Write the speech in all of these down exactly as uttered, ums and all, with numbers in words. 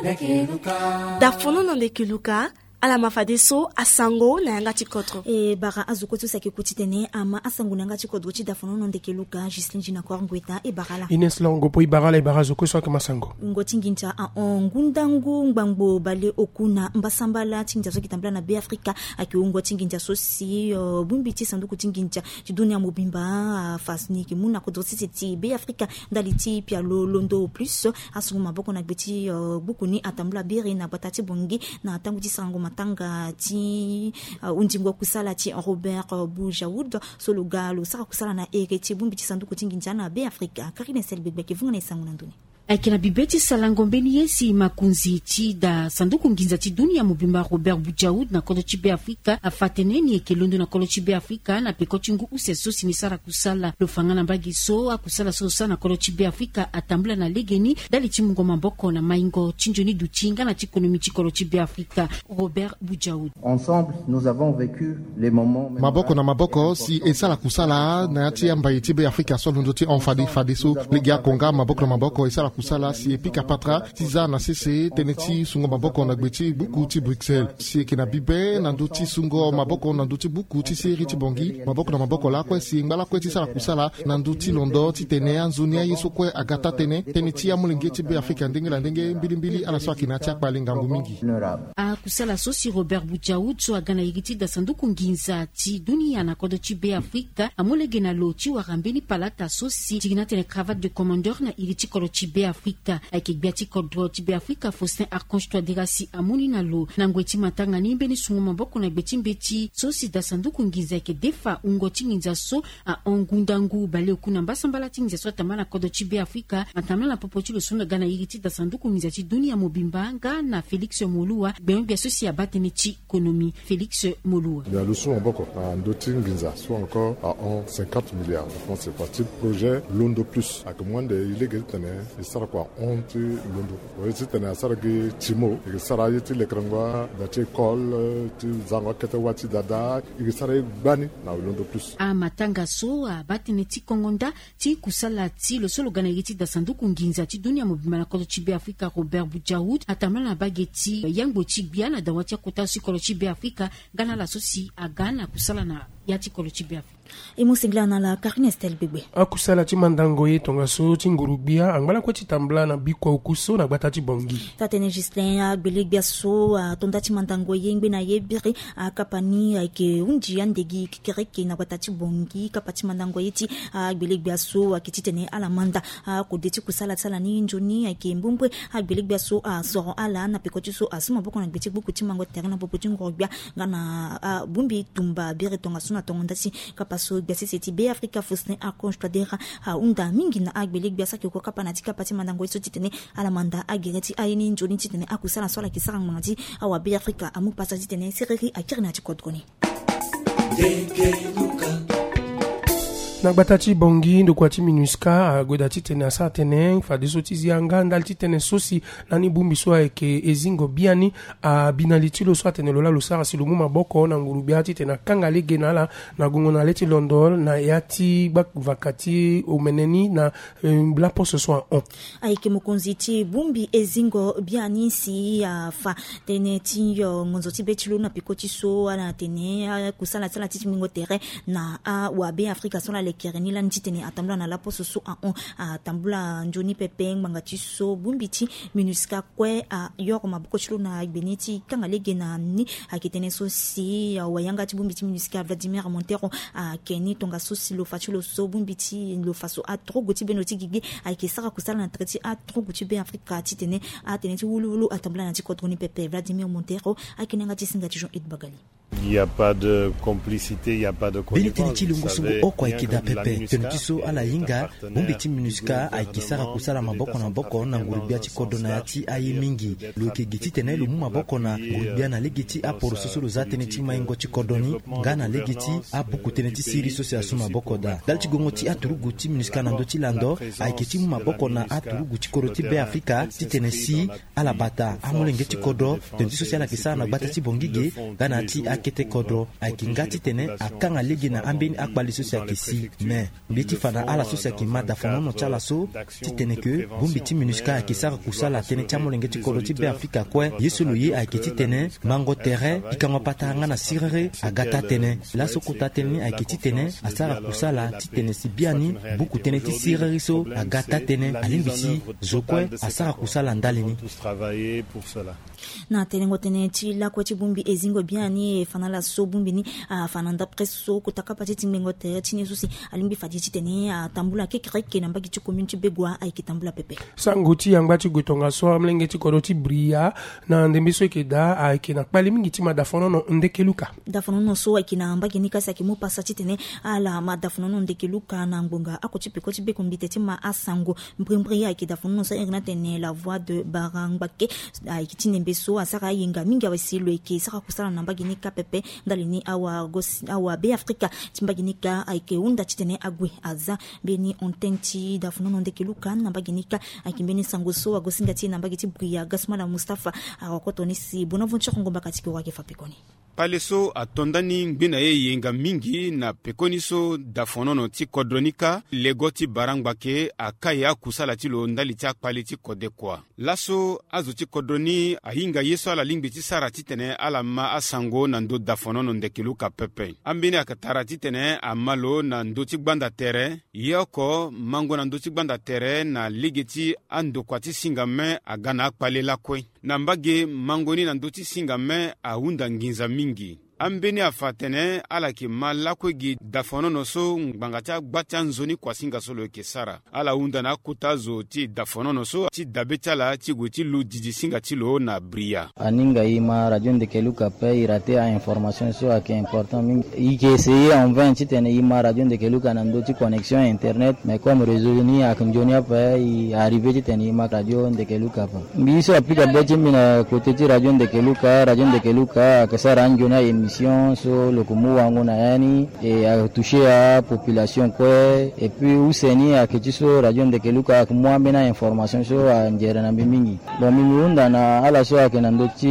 dafono nande kiluka ala mafadeso asango na yanga chikotro e bara azukoto sake kutitene ama asango na yanga chikodro chi dafono nande kiluka Gislin Jina kwa ngweta e barala Ines Longo po ibarala ibara zuko so kama sango ngoti ngincha a ongundangu ngbango bale okuna mbasambala tinja so kitambla na be Afrika aki ngoti ngincha so si uh, bumbiti sanduku tingincha tidunia mobimba fasni ki muna ko dosi ti be Afrika daliti pia lo londo plus asungu maboko na gbeti uh, bukuni atambla biri na batati bongi na tangu ti sango matanga ti uh, undingwa kusala ti Robert uh, Bujaoud solo galo saka kusala na ereti bumbiti sanduku tingincha na be Afrika karine selbebe ke vunga na sangu na nduni akina bibeti salangombeni yesi makunzi ti da sanduku nginza ti dunia mobimba Robert Bujaoud na kolo ti be Afrika afateneni ekelondo na kolo ti be Afrika na pekoti ngu use so sinisara kusala lo fangana mbagi so akusala so sa na kolo ti be Afrika atambula na legeni dali ti mungo maboko na maingo tinjoni du tinga na ti ekonomi ti kolo ti be Afrika Robert Bujaoud. Ensemble nous avons vécu les moments maboko na maboko si esala kusala na ti ambaye ti be Afrika so londo ti onfadi fadiso ligia konga maboko na maboko esala kusala si epika patra tiza na sese teneti sungo maboko na gbeti buku ti Bruxelles si kina bibe na nduti sungo maboko na nduti buku ti seri ti bongi maboko na maboko la kwe si ngala kwe ti sala kusala na nduti londo ti tene anzunia yeso kwe agata tene teneti amulingi ti be Afrika ndenge la ndenge mbili mbili ala so kina ti akpali ngangu mingi a kusala so si Robert Bujaoud so agana yigiti da sanduku nginza ti dunia na kodo ti be Afrika amulege na lo ti warambeni palata so si tigina tene cravate de commandeur na iriti kolo ti be Afrika ake biati kodro ti be Afrika Faustin Archange Touadéra amuni na lo na ngweti matanga ni mbeni sungu maboko na gbeti mbeti so si da sanduku nginza ke defa ungo ti nginza so a ongundangu bale okuna mbasambala ti nginza so tamana kodo ti be Afrika matamala na popo ti lo sonda gana yiriti da sanduku nginza ti dunia mobimba nga na Félix Molua ben bien so si abatene ti ekonomi Félix Molua ya lo songa maboko na ndoti nginza so encore à cinquante milliards je pense c'est parti projet Londo Plus ak moins de illégal tane sara kwa onti Londo wezi tane sara ge timo e sara yiti le krangwa da ti école ti zangwa kete wati dada e sara bani na Londo Plus a matanga so abatene ti kongonda ti kusala ti lo solo gana yiti da sanduku nginza ti dunia mobimba na kolo ti be Afrika Robert Bujaoud atamala na bageti yango ti biana da wati kota si kolo ti be Afrika gana la sosi agana kusala na yati kolo ti be Afrika e musingla na la Karine Estelle bebe akusala ti mandango ye tonga so ti ngurubia angala ko ti tambla na bikwa ukuso na gbata ti bongi tatene Gislin agbelegbia so tonda ti mandango ye ngbe na ye biri akapani ake unji andegi kikereke na gbata ti bongi kapati mandango ye ti agbelegbia so akiti tene ala manda ko de ti kusala sala ni njoni ake mbumbwe agbelegbia so soro ala na pekoti so asuma boko na gbeti buku ti mango terna popo ti ngurubia ngana bumbi tumba biri tonga so na tonga si kapaso gbesi seti be Afrika Faustin Archange Touadéra unda mingi na agbelegbia sa ko kapana ti kapati mandango so titene ala manda agereti ayini njoni titene akusala sola kisara ngati awa be Afrika amu pasa titene sereri akirna ti kodgoni na gbata ti bongi ndo kwa ti minuska goda ti tene asa tene fadiso ti zianga ndal ti tene sosi nani bumbi so eke ezingo biani a binali ti lo so tene lola lo sara si lo mu maboko na ngurubia ti tene kanga lege na la na gongo na leti london na yati bak vakati omeneni na um, la poso so on aike mokonzi ti bumbi ezingo biani si uh, fa tene ti yo ngonzo ti betilo na pikoti so ana tene uh, kusala sala ti mingo tere na a uh, wa be Afrika so la kereni la ntitene atambula na la poso so a on atambula njoni pepeng mangati so bumbiti minuska kwe a yoko mabuko chilo na beneti kanga lege na ni akitene so si wayanga ti bumbiti minuska Vladimir Montero a keni tonga so si lo fachulo so bumbiti lo faso a trogo ti benoti gigi akisara kusala na treti a trogo ti be Afrika titene a tene ti wulu wulu atambula na ti kodroni pepe Vladimir Montero akinanga ti singa ti Jean Ed Bagali. Il n'y a pas de complicité, il n'y a pas de connivence. Pepe tenutiso ala yinga bumbiti minuska aikisara kusala maboko na boko na ngurubia ti kodona yati aye mingi loke giti tene lu maboko na ngurubia na legiti aporo sosolo za tene ti maingo ti kodoni ngana legiti abuku tene ti siri sosi asuma boko da dal ti gongo ti aturugu ti minuska na ndo ti lando aikiti maboko na aturugu ti koro ti be Afrika ti tene si ala bata amulenge ti kodo tenutiso si ala kisara na gbata ti bongige ngana ti kete kodro ayeke nga ti tene akanga lege na ambeni akpali so si ayeke si me mbi ti fa na ala so si ayeke ma dafonono ti ala so ti tene ke bongbi ti MINUSCA ayeke sara kusala tënë ti amolenge ti kodro ti beafrika kue ye so lo ye ayeke ti tene mango tere ikango pata nga na sirere aga ta tënë laso kota tënë ni ayeke ti tene asara kusala ti tene si bia ni buku tënë ti sireri so aga ta tënë alingbi si zo kue asara kusala ndali ni na tene ngo tene ti lakue ti bungbi ezingo bia ni e fana la so bungbi ni a fana ndapre so kutaka pati ti ngbengo tere ti ni so si alingbi fadi ti tene a tambula ke kreke na mbagi ti commune ti begwa ayeke tambula pepe sango ti yangba ti gue tonga so amlenge ti kodro ti bria na ndembe so yeke da ayeke na kpali mingi ti ma dafonono ndeke luka dafonono so ayeke na mbagi ni kasi ayeke mu pasa ti tene ala ma dafonono ndeke luka na ngbonga ako ti peko ti be kombite ti ma asango mbrimbri ayeke dafonono so ere na tene la voix de barangbake ayeke ti ndembe so asara yenga mingi awesi lo yeke sara kusala na mbagi ni ka pepe ndali ni awa gosi awa be afrika ti mbagi ni ka ayeke hunda ti tene ague aza mbeni ontene ti dafonono ndeke luka na mbagi ni ka ayeke mbeni sango so agosinga ti na mbagi ti bria gasmala mustafa awakoto ni si bonaventure ngomba kati ke wake fa pekoni pale so atondani ngbena ye yenga mingi na pekoni so dafonono ti kodronika lego ti barangbake akaye akusala ti lo ndali ti akpali ti kode kuâ laso azo ti kodroni ahinga ye so ala lingbi ti sara ti tene ala ma asango na ndö dafonono ndeke luka pepe ambeni ayeke tara ti tene ama lo na ndö ti gbanda tere ye oko mango na ndö ti gbanda tere na lege ti andokua ti singa me aga na akpali lakue na mbage mangoni na ndö ti singa me ahunda nginza mingi ambeni afa tene ala yeke ma lakue gi dafonono so ngbanga ti agba ti anzoni kuasinga so lo yeke sara ala hunda na akuta zo ti dafonono so ti dabe ti ala ti gue ti lu didi singa ti lo na bria aninga e ma radio ndeke luka pe e rate a information so ayeke important mingi e yeke essaye en vain ti tene e ma radio ndeke luka na ndö ti connexion internet mais comme réseau ni ayeke nzoni ape e arrivé ti tene e ma radio ndeke luka pe mbi so apika be ti mbi na côté ti radio ndeke luka radio ndeke luka ayeke sara anzoni aye mission so lokumu wangu na yani e a touché à population quoi et puis useni a kiti so radio ndeke luka kumwa bena information so a njera na mingi bon mimi unda na ala so akena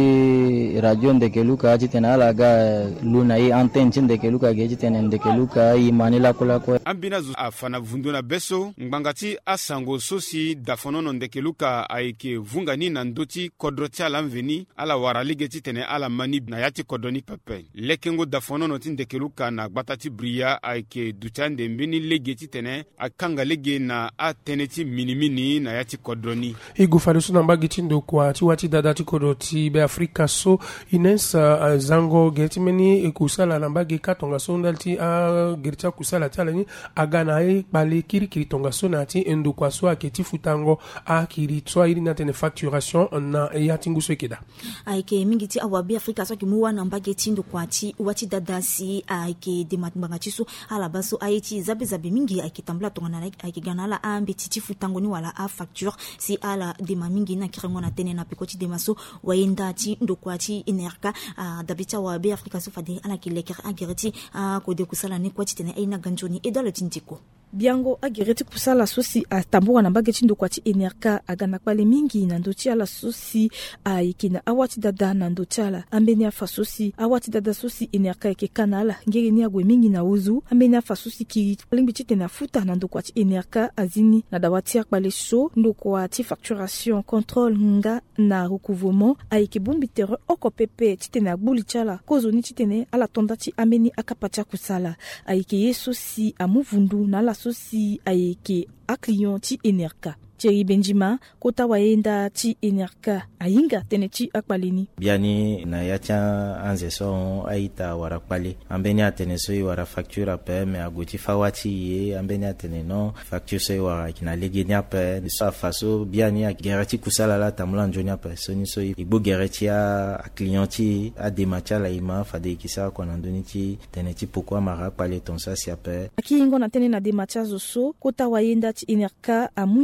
ndoti radio ndeke luka titena ala ga luna e antenne ndeke luka ge titena ndeke luka i manila kula ko ambina zu afana vunduna beso ngbangati asango sosi dafonono ndeke luka aike vungani na ndoti kodroti ala mveni ala waralige titene ala mani na yati kodoni pepe lekengo dafonono ti ndeke luka na gbata ti bria aike duchande mbini lege titene akanga lege na atene ti minimini na yati kodroni igu fadu so na mbagi ti ndokua ti wati dada ti kodro ti be afrika so ines uh, zango geti meni e kusala na mbagi ka tonga so ndali ti a uh, gertia kusala ti ala ni aga na e kpale kirikiri tonga so na ti ndokua so ayeke ti futango akiri so airi na tene facturation na e ya ti ngu so yeke da ayeke mingi ti awa be afrika so ayeke mu wana mbagi ti ndokua ti wati dada si ayeke dematmbanga ti so ala ba so aye ti zabe zabe mingi ayeke tambula tongana ayeke ga na ala ambe ti ti futango ni wala a facture si ala dema mingi na kirango na tene na peko ti dema so wayenda ti ndokua ti inerka uh, dabe ti awa be afrika so fade ala yeke lekere agere ti akode kusala ni kue ti tene aina ga nzoni e dolo ti ndiko biango agere ti kusala so si atambua na mbage ti ndokua ti inerka aga na kpale mingi na ndö ti ala so si ayeke na awa ti dada na ndö ti ala ambeni afa so si awa ti dada so si inerka yeke ka na ala ngege ni ague mingi na uzu ambeni afa so si kiri alingbi ti tene afuta na ndokua ti inerka azini na dawa ti akpale so ndokua ti facturation contrôle nga na recouvrement ayeke bongbi tere oko pepe ti tene agbuli ti ala kozoni ti tene ala tonda ti ambeni akapa ti akusala ayeke ye so si amu vundu na ala so si ayeke aclient ti inerka Thierry Benjima kota wayenda ti inerka ayinga tene ti akpale ni biani na yatia anze so aita wara kpale ambeni atene so wara facture ape me agoti fawati ye ambeni atene no facture so wara kina legeni ape so faso biani a gerati kusala la tamula njoni ape so ni so igbo gerati a client ti a demacha la ima fade kisa ko na ndoni ti tene ti pourquoi mara kpale ton sa si ape aki ngo na tene na demacha zo so kota wayenda ti inerka amuyanga ti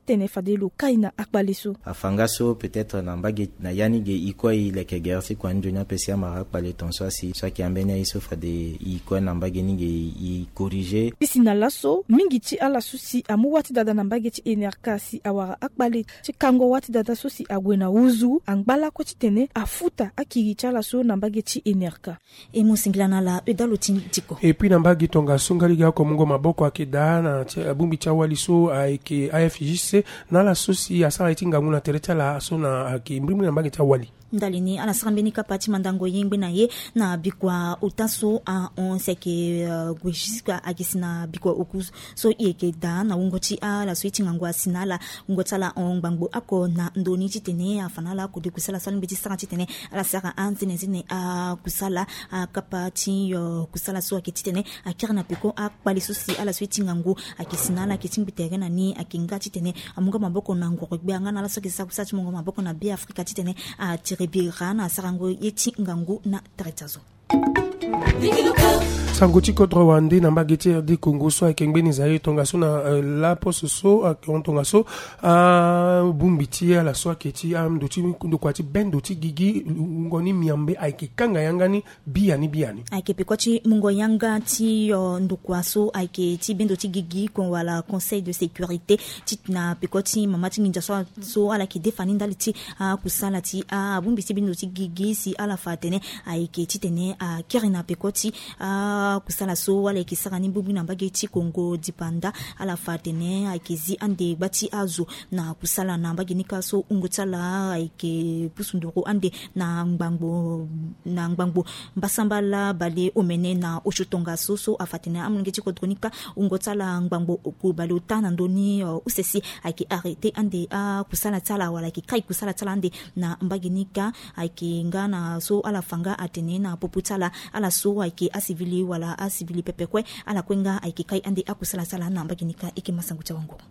tene fadelo kaina akbale so afanga so peut-être na mbage na yani ge iko ile ke gersi kwa njonya pesi ama akbale tonso si so ki ambenya iso fade iko na mbage ninge i corriger pisina laso mingi ti ala susi amu wati dada na mbage ti enerka si awara akbale ti kango wati dada susi agwena uzu angbala ko ti tene afuta akiri ti ala so na mbage ti enerka e mo singlana la edalo tiko et puis na mbage tonga sungali ga ko mungo maboko akida na bumbi cha waliso aike A F J C na la susi asara itinga nguna tereta la so na akimbrimu na mbage cha wali ndalini ala sarambeni kapati mandango yengbe na ye na bikwa utaso a on seke uh, gwejiska akisina bikwa okus so yeke da na ungoti a la switi ngangwa sinala ngotala on bangbo ako na ndoni titene afanala ko de kusala salimbe tisanga titene ala sara antene zine a kusala a kapati yo kusala so akitene akirna piko a pali sosi ala switi ngangu akisinala kitimbitere na ni akinga titene amunga maboko na ngoro gbeanga na la sokisa kusati munga maboko na bi Afrika titene a Birana sarango yeti ngangu na tretazo Sangoti kodro wande na mbageti de Congo so akengbe zaye tonga so na uh, la poso so akontonga so a uh, bumbiti ala so aketi am doti ndo kwati ben doti gigi ngoni miambe aike kanga yangani biani biani aike pekwati mungo yanga ti uh, ndo kwaso aike ti ben doti gigi kon wala conseil de sécurité titna pekwati mamati ninja so so ala ki defani ndaliti a uh, kusala ti a uh, bumbiti ben doti gigi si ala fatene aike titene a uh, kirina pekwati a uh, kusala so wala kisaka ni bubu na mbageti Congo dipanda ala fatene akizi ande bati azu na kusala na mbageni kaso ungutala aike pusundoko ande na ngbango na ngbango mbasambala bale omene na oshutonga so so afatene amngeti kodronika ungutala ngbango ku bale utana ndoni uh, usesi aike arrêter ande a kusala tala wala ki kai kusala tala ande na mbagenika aike ngana so ala fanga atene na poputala ala so aike asivili wala asibili pepekwe ala kwenga aikikai andi akusala sala na mbaginika ikimasangu cha wangu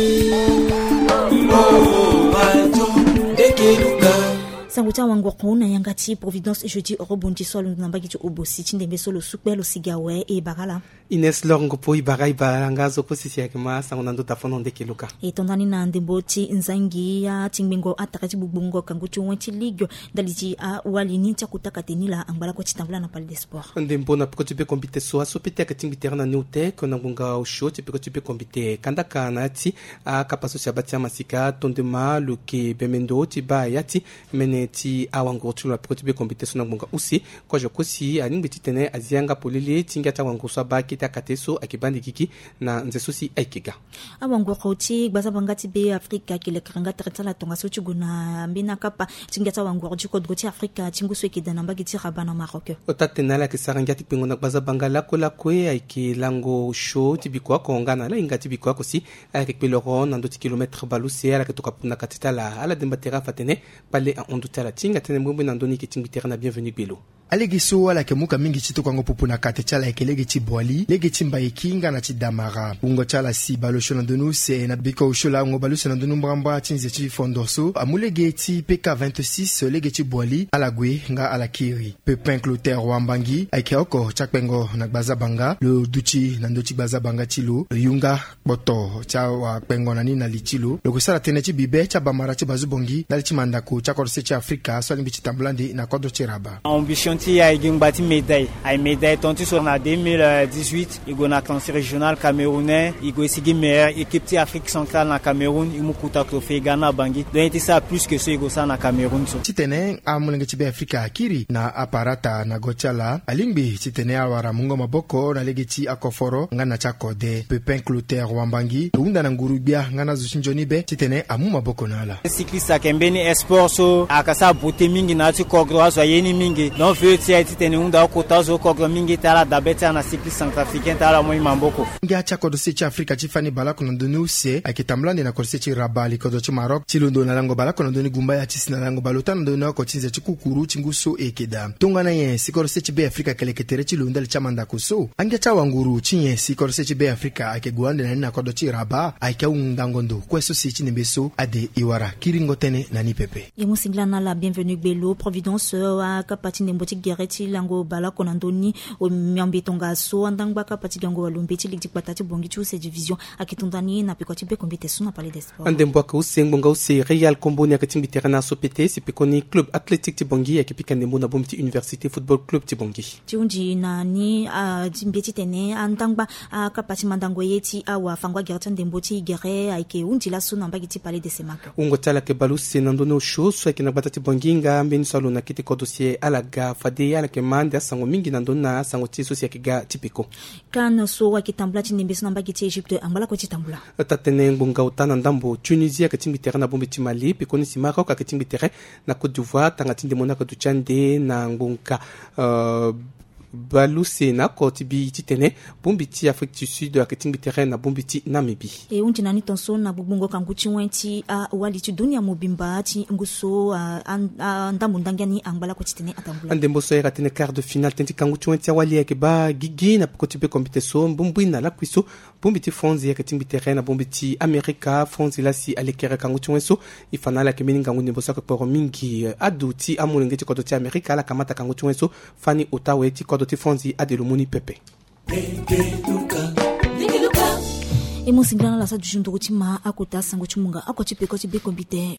sanguta wangu kuna yangati Providence jeudi rebondi solo nambagi to obosi tindembe solo supelo sigawe e bagala Ines Longo po ibagai baranga zo posisi ya kema sangonando tafono ndekeluka e tondani na ndemboti nzangi ya tingbengo atakati bubungo kanguti wenti ligyo daliji a walini cha kutaka tenila ambala ko chitambula na pale de sport ndembo na piko tipe kombite so aso pete ka tingbitera na nute ko na ngunga o show tipe ko tipe kombite kanda kana ti a kapaso sia batia masika tondema luke bemendo ti ba yati mene ti awango tu la piko tipe kombite so na ngunga usi ko je kosi aningbiti tene azianga polile tinga ta wango so ba kita kateso akibandi kiki na nzesusi aikiga awango khoti gbaza bangati be Afrika kile kranga tretala tonga so chuguna mbina kapa tinga ta wango ti ko droti Afrika tingu so ekidana mbagi ti rabana Maroc otatenala ke sarangati pingo na gbaza bangala kola kwe aiki lango show tibikwa ko ngana la ingati bikwa ko si avec peloro na ndoti kilomètre balusi ala ke tokapuna katitala ala dembatera fatene pale a ondutala tinga tene mbumbu na ndoni ke tingbitera na bienvenue belo alegiso ala ke muka mingi chito kwango pupuna kate chala ekelege ti boali lege ti mba ekinga na ti damara ungo chala si balosho na donu se na biko ushola ngo balosho na donu mbramba tinze ti fondorso amulege ti P K vingt-six lege ti boali alagwe nga alakiri Pepin Clotaire Wambangi aike oko chakpengo na gbaza banga le duchi na ndoti gbaza banga tilo le yunga boto cha wa pengo na ni na litilo le kusala tene ti bibe cha bamara ti bazubongi na ti mandako cha korse ti Afrika so limbi ti tamblandi na kodo ti raba ambition ti ya igin bati médaille ay médaille tonti sur na deux mille dix-huit igo na classe régional camerounais igo sigi meilleur équipe ti Afrique centrale na Cameroun imukuta trophée Ghana bangi donc ti ça plus que ce igo ça na Cameroun so titene amulenge ti be Afrika akiri na aparata na gochala alingbi titene awara mungo maboko na legeti akoforo ngana cha kode Pepin Clotaire Wambangi unda na ngurubia ngana zushinjoni be titene amu maboko nala cycliste akembeni esport so akasa bote mingi na ti kogro aso yeni mingi donc veut ti ati tene unda kota zo kogro mingi tala dabeta na cycliste centrafricain tala moi mamboko ngia cha kodo se ti Afrika ti fani balako na ndonu se akitamlande na kodo se ti rabali kodo ti Maroc ti londo na lango balako na ndoni gumba ya ti sina lango balota na ndoni ko tinze ti kukuru tinguso ekeda tongana ye sikoro se ti be Afrika keleketere ti londa le chamanda ko so angia cha wanguru tinye sikoro se ti be Afrika ake guande na na kodo ti raba ake undangondo kweso si ti nembeso ade iwara kiringo tene na ni pepe e musingla na la bienvenue belo Providence a kapati ndembo ti gere ti lango bala kona ndoni o miambe tonga so andangba ka pati lango walumbe ti ligti kwata ti bongi tu se division akitundani na piko ti be kombite suna pale des sport ande mbwaka useng bonga usi Real Komboni akatimbi terrain so pete si pekoni club athletic ti bongi akipika ndembo na bomti université football club ti bongi ti unji na ni a timbe ti tene andangba ka pati mandango yeti awa fangwa gere ndembo ti gere aike unji la suna mbagi ti pale des semaka ungo tala ke balusi nandono show so akina batati bonginga mbeni salo na kiti ko dossier alaga fade ala ke mande sango mingi nandona sango ti so si akiga tipiko kan so wakitambula ti ndembe suna mbagi ti Egypte ambala ko ti tambula tatene ngonga utana ndambo Tunisia akatimbi terrain na bombi ti Mali pekoni si Maroc akatimbi terrain na Côte d'Ivoire tanga ti ndembo na ka duchande na ngonga uh, baluse na koti bi ti tene bombi ti Afrique du Sud akatimbi terrain na bombi ti Namibie e unji nani tonso na bubungo kanguchi wenti a wali ti dunia mobimba ti nguso a ndambo ndangani angbala ko ti tene atambula ndembo so era tene quart de finale tenti kanguchi wenti wali ke ba gigi na koti be competition bombi na la kwiso bombi ti France akatimbi terrain na bombi ti America France la si alekera kanguchi wenso ifanala ke meninga ngune bosa ko poro mingi adu ti amulenge ti kodo ti America la kamata kanguchi wenso fani otawe ti kodo ti fonzi adelumuni pepe e mo singlana la sa du junto ti ma akota sango ti munga akoti pe ko ti be kombite